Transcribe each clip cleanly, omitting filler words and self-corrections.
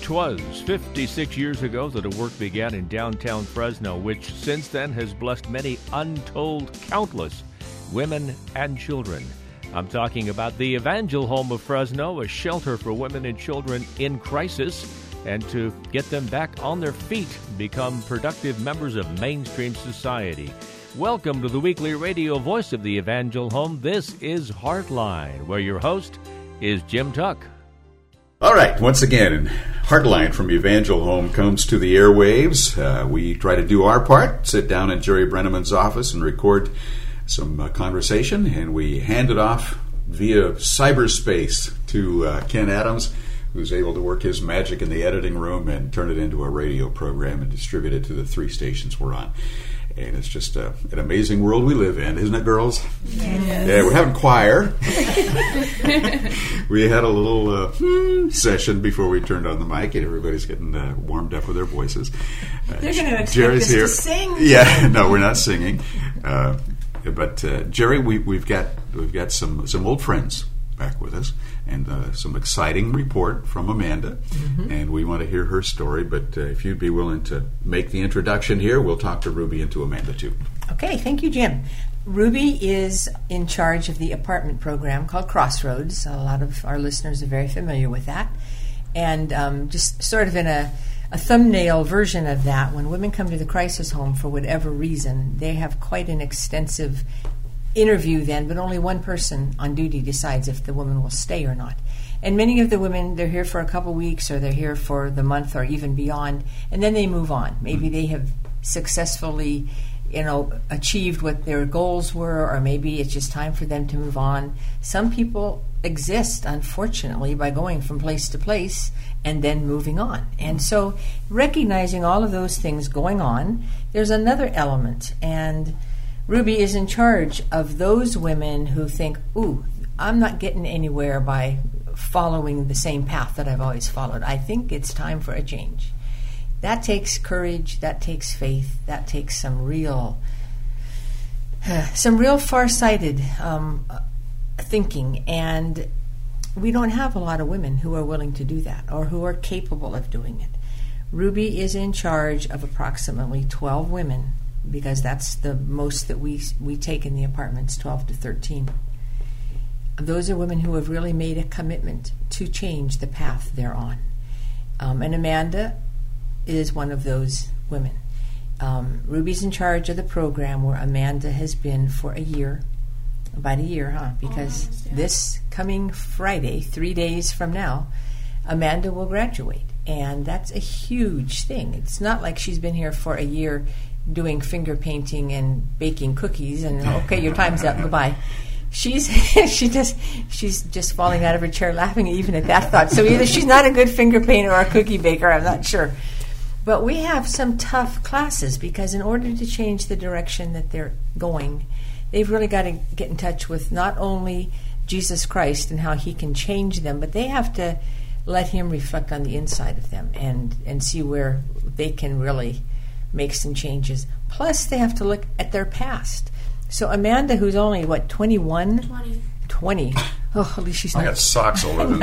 'Twas 56 years ago that a work began in downtown Fresno, which since then has blessed many untold countless women and children. I'm talking about the Evangel Home of Fresno, a shelter for women and children in crisis, and to get them back on their feet, become productive members of mainstream society. Welcome to the weekly radio voice of the Evangel Home. This is Heartline, where your host is Jim Tuck. All right, once again, Heartline from Evangel Home comes to the airwaves. We try to do our part, sit down in Jerry Brenneman's office and record some conversation, and we hand it off via cyberspace to Ken Adams, who's able to work his magic in the editing room and turn it into a radio program and distribute it to the 3 stations we're on. And it's just an amazing world we live in, isn't it, girls? Yes. Yeah, we're having choir. We had a little session before we turned on the mic, and everybody's getting warmed up with their voices. They're going to expect Jerry's us here to sing. Yeah, no, we're not singing. But Jerry, we've got some old friends back with us, and some exciting report from Amanda, and we want to hear her story. But if you'd be willing to make the introduction here, we'll talk to Ruby and to Amanda too. Okay, thank you, Jim. Ruby is in charge of the apartment program called Crossroads. A lot of our listeners are very familiar with that. And just sort of in a thumbnail version of that, when women come to the crisis home for whatever reason, they have quite an extensive interview then, but only one person on duty decides if the woman will stay or not. And many of the women, they're here for a couple weeks, or they're here for the month or even beyond, and then they move on. Maybe they have successfully, achieved what their goals were, or maybe it's just time for them to move on. Some people exist, unfortunately, by going from place to place and then moving on. And so recognizing all of those things going on, there's another element, and Ruby is in charge of those women who think, ooh, I'm not getting anywhere by following the same path that I've always followed. I think it's time for a change. That takes courage, that takes faith, that takes some real far-sighted thinking. And we don't have a lot of women who are willing to do that or who are capable of doing it. Ruby is in charge of approximately 12 women, because that's the most that we take in the apartments, 12 to 13. Those are women who have really made a commitment to change the path they're on. And Amanda is one of those women. Ruby's in charge of the program where Amanda has been for a year, about a year, because this coming Friday, 3 days from now, Amanda will graduate. And that's a huge thing. It's not like she's been here for a year doing finger painting and baking cookies and okay, your time's up, goodbye. She's just falling out of her chair laughing even at that thought. So either she's not a good finger painter or a cookie baker, I'm not sure. But we have some tough classes, because in order to change the direction that they're going, they've really got to get in touch with not only Jesus Christ and how he can change them, but they have to let him reflect on the inside of them and see where they can really make some changes. Plus, they have to look at their past. So Amanda, who's only, 21? 20. Oh, at least she's not. I got socks older than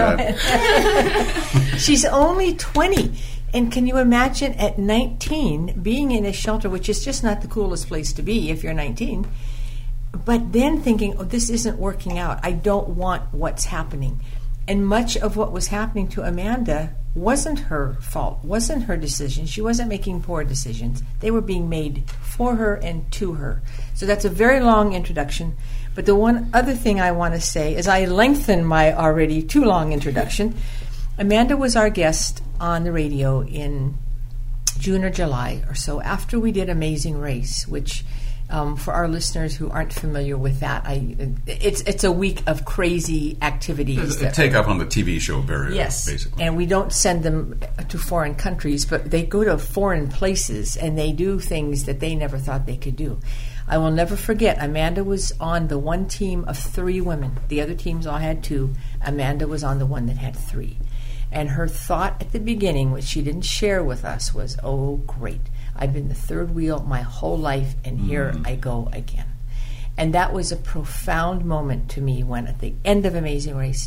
that. She's only 20. And can you imagine at 19 being in a shelter, which is just not the coolest place to be if you're 19, but then thinking, oh, this isn't working out. I don't want what's happening. And much of what was happening to Amanda wasn't her fault, wasn't her decision. She wasn't making poor decisions. They were being made for her and to her. So that's a very long introduction. But the one other thing I want to say, as I lengthen my already too long introduction, Amanda was our guest on the radio in June or July or so after we did Amazing Race, which for our listeners who aren't familiar with that, it's a week of crazy activities. They take up on the TV show very yes, basically. And we don't send them to foreign countries, but they go to foreign places and they do things that they never thought they could do. I will never forget, Amanda was on the one team of 3 women. The other teams all had 2. Amanda was on the one that had 3. And her thought at the beginning, which she didn't share with us, was, oh, great. I've been the third wheel my whole life, and here I go again. And that was a profound moment to me when, at the end of Amazing Race,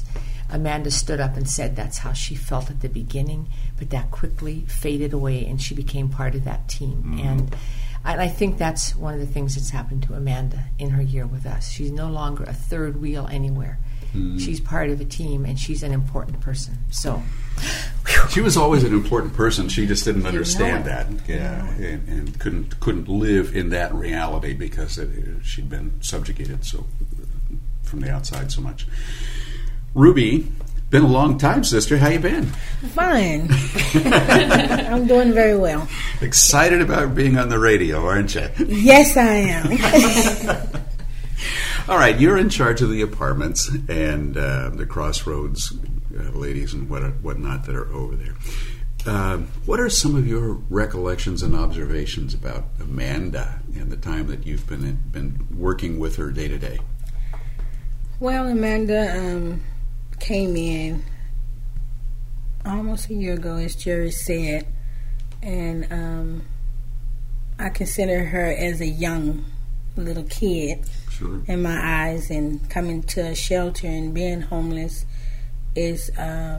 Amanda stood up and said that's how she felt at the beginning, but that quickly faded away and she became part of that team. And I think that's one of the things that's happened to Amanda in her year with us. She's no longer a third wheel anywhere. She's part of a team, and she's an important person. So, she was always an important person. She just didn't understand that, and couldn't live in that reality because she'd been subjugated so from the outside so much. Ruby, been a long time, sister. How you been? Fine. I'm doing very well. Excited about being on the radio, aren't you? Yes, I am. All right, you're in charge of the apartments and the Crossroads ladies and whatnot that are over there. What are some of your recollections and observations about Amanda and the time that you've been working with her day to day? Well, Amanda came in almost a year ago, as Jerry said, and I consider her as a young little kid. Sure. In my eyes, and coming to a shelter and being homeless is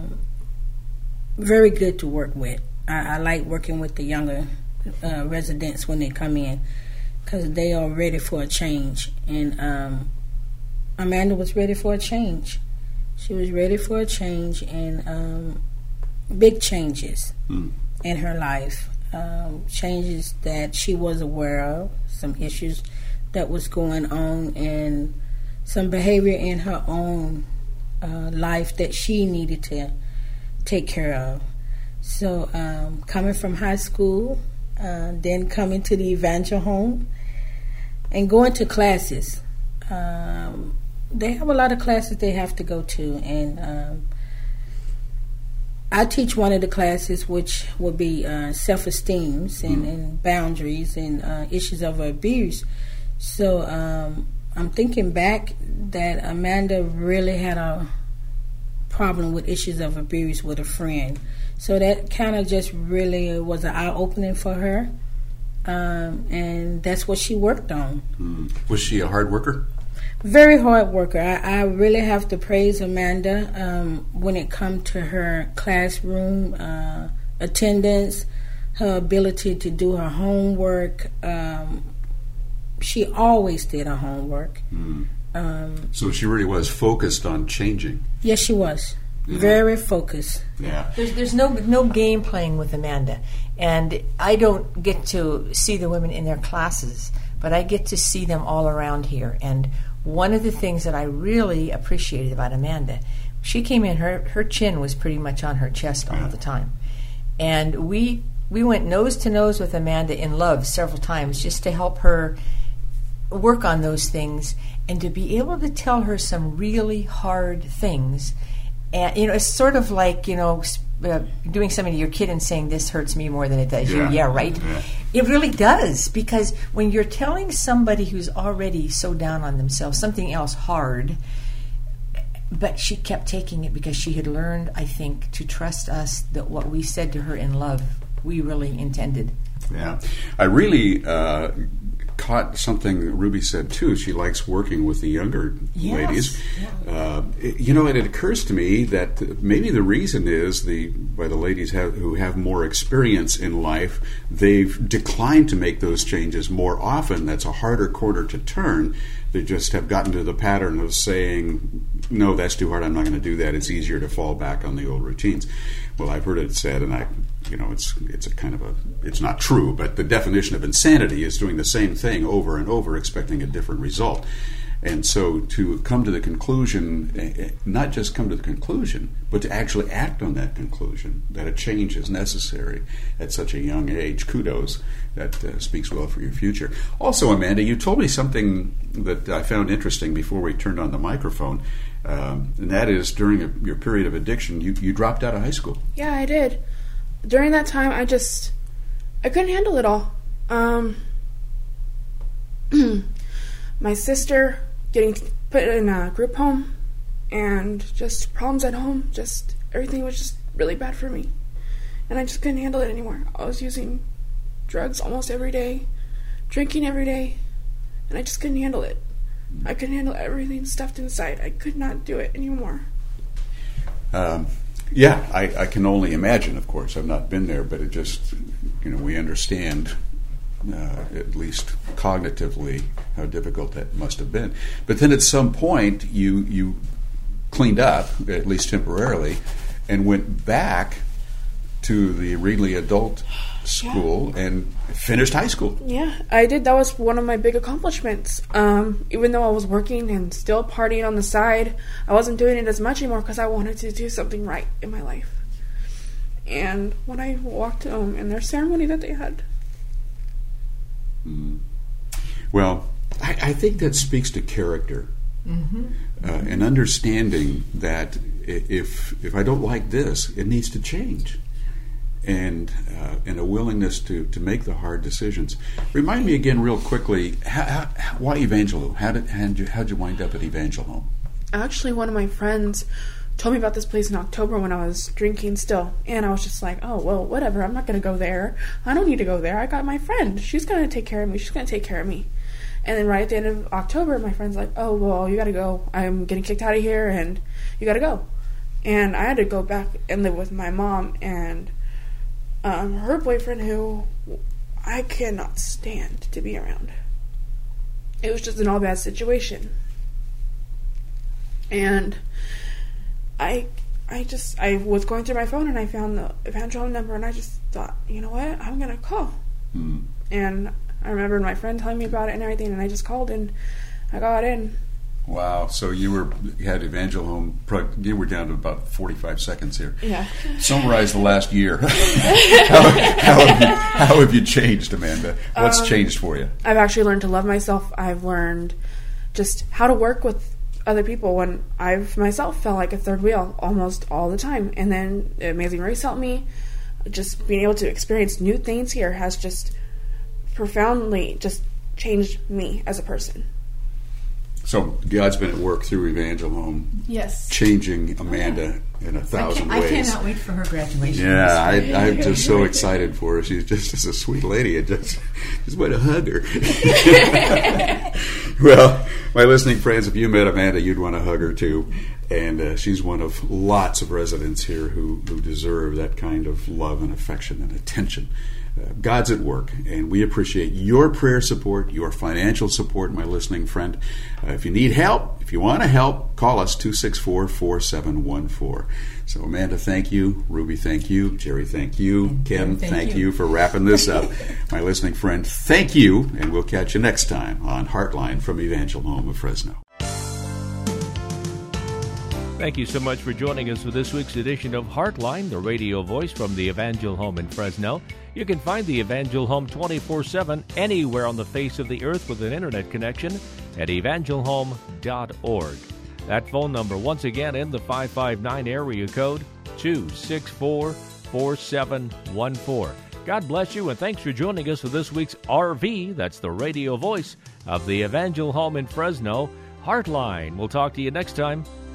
very good to work with. I like working with the younger residents when they come in because they are ready for a change. And Amanda was ready for a change. She was ready for a change and big changes in her life. Changes that she was aware of, some issues that was going on, and some behavior in her own life that she needed to take care of. So coming from high school, then coming to the Evangel home, and going to classes. They have a lot of classes they have to go to, and I teach one of the classes, which would be self-esteem and boundaries and issues of abuse. So I'm thinking back that Amanda really had a problem with issues of abuse with a friend. So that kind of just really was an eye-opening for her. And that's what she worked on. Was she a hard worker? Very hard worker. I really have to praise Amanda when it comes to her classroom attendance, her ability to do her homework. She always did her homework. So she really was focused on changing. Yes, she was. Yeah. Very focused. Yeah. There's no game playing with Amanda. And I don't get to see the women in their classes, but I get to see them all around here. And one of the things that I really appreciated about Amanda, she came in, her chin was pretty much on her chest all the time. And we went nose to nose with Amanda in love several times just to help her work on those things and to be able to tell her some really hard things. And, it's sort of like, doing something to your kid and saying, this hurts me more than it does you. Yeah, right? Yeah. It really does, because when you're telling somebody who's already so down on themselves something else hard, but she kept taking it because she had learned, I think, to trust us that what we said to her in love, we really intended. Yeah. I really caught something Ruby said, too. She likes working with the younger ladies. Yeah. It occurs to me that maybe the reason is by the ladies who have more experience in life, they've declined to make those changes more often. That's a harder corner to turn. They just have gotten to the pattern of saying, no, that's too hard, I'm not going to do that. It's easier to fall back on the old routines. Well, I've heard it said, and it's a kind of it's not true, but the definition of insanity is doing the same thing over and over, expecting a different result. And so to come to the conclusion, not just come to the conclusion, but to actually act on that conclusion, that a change is necessary at such a young age, kudos. That speaks well for your future. Also, Amanda, you told me something that I found interesting before we turned on the microphone, and that is during your period of addiction, you dropped out of high school. Yeah, I did. During that time, I couldn't handle it all. My sister getting put in a group home, and just problems at home, just everything was just really bad for me. And I just couldn't handle it anymore. I was using drugs almost every day, drinking every day, and I just couldn't handle it. I couldn't handle everything stuffed inside. I could not do it anymore. Yeah, I can only imagine, of course. I've not been there, but it just, we understand, at least cognitively, how difficult that must have been. But then at some point, you cleaned up, at least temporarily, and went back to the Reedley Adult School and finished high school. Yeah, I did. That was one of my big accomplishments. Even though I was working and still partying on the side, I wasn't doing it as much anymore because I wanted to do something right in my life. And when I walked in their ceremony that they had. Well, I think that speaks to character. And understanding that if I don't like this, it needs to change. And a willingness to make the hard decisions. Remind me again, real quickly, why Evangel Home? How'd you wind up at Evangel Home? Actually, one of my friends told me about this place in October when I was drinking still, and I was just like, oh, well, whatever, I'm not going to go there. I don't need to go there. I got my friend. She's going to take care of me. She's going to take care of me. And then right at the end of October, my friend's like, oh, well, you got to go. I'm getting kicked out of here, and you got to go. And I had to go back and live with my mom and her boyfriend, who I cannot stand to be around. It was just an all bad situation. And I was going through my phone and I found the Evangel Home number, and I just thought, you know what, I'm going to call. And I remember my friend telling me about it and everything, and I just called and I got in. Wow. So you had Evangel Home, you were down to about 45 seconds here. Yeah. Summarize the last year. how have you changed, Amanda? What's changed for you? I've actually learned to love myself. I've learned just how to work with other people when I've myself felt like a third wheel almost all the time. And then Amazing Race helped me. Just being able to experience new things here has just profoundly just changed me as a person. So God's been at work through Evangel Home, Yes. changing Amanda in 1,000 ways. I cannot wait for her graduation. Yeah, I'm just so excited for her. She's just a sweet lady. I just want to hug her. Well, my listening friends, if you met Amanda, you'd want to hug her too. And she's one of lots of residents here who deserve that kind of love and affection and attention. God's at work, and we appreciate your prayer support, your financial support, my listening friend. If you need help, if you want to help, call us 264-4714. So, Amanda, thank you. Ruby, thank you. Jerry, thank you. Kim, thank you for wrapping this up. My listening friend, thank you, and we'll catch you next time on Heartline from Evangel Home of Fresno. Thank you so much for joining us for this week's edition of Heartline, the radio voice from the Evangel Home in Fresno. You can find the Evangel Home 24/7 anywhere on the face of the earth with an internet connection at evangelhome.org. That phone number, once again, in the 559 area code, 264-4714. God bless you, and thanks for joining us for this week's RV. That's the radio voice of the Evangel Home in Fresno, Heartline. We'll talk to you next time.